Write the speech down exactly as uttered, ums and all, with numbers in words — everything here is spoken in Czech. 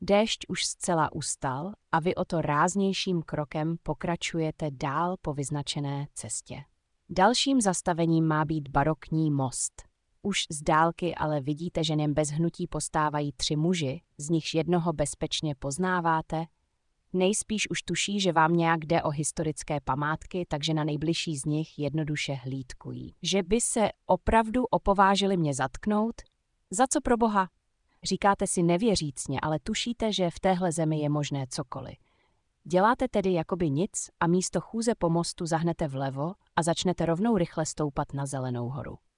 Déšť už zcela ustal a vy o to ráznějším krokem pokračujete dál po vyznačené cestě. Dalším zastavením má být barokní most. Už z dálky ale vidíte, že něm bez hnutí postávají tři muži, z nichž jednoho bezpečně poznáváte. Nejspíš už tuší, že vám nějak jde o historické památky, takže na nejbližší z nich jednoduše hlídkují. Že by se opravdu opovážili mě zatknout? Za co pro boha? Říkáte si nevěřícně, ale tušíte, že v téhle zemi je možné cokoliv. Děláte tedy jakoby nic a místo chůze po mostu zahnete vlevo a začnete rovnou rychle stoupat na Zelenou horu.